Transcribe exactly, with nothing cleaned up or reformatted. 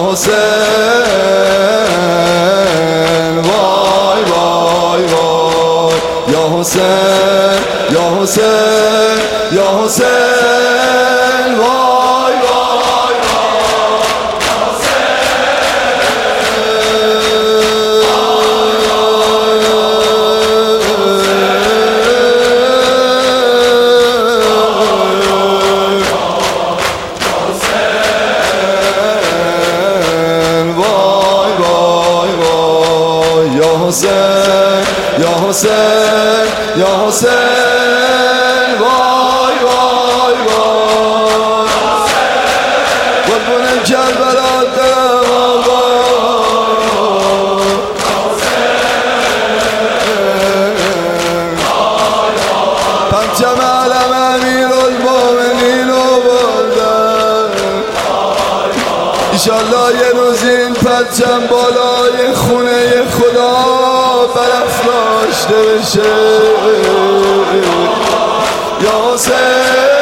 حسین وای وای وای یا حسین یا حسین یا حسین وای وای حسین یا حسین یا حسین وای وای وای قربون کربلا دلم آقا پرچم علم امیرالمومنین رو بردن ایشالله یه روز این پرچم بالای خونه خدا برافراشته بشه یا حسین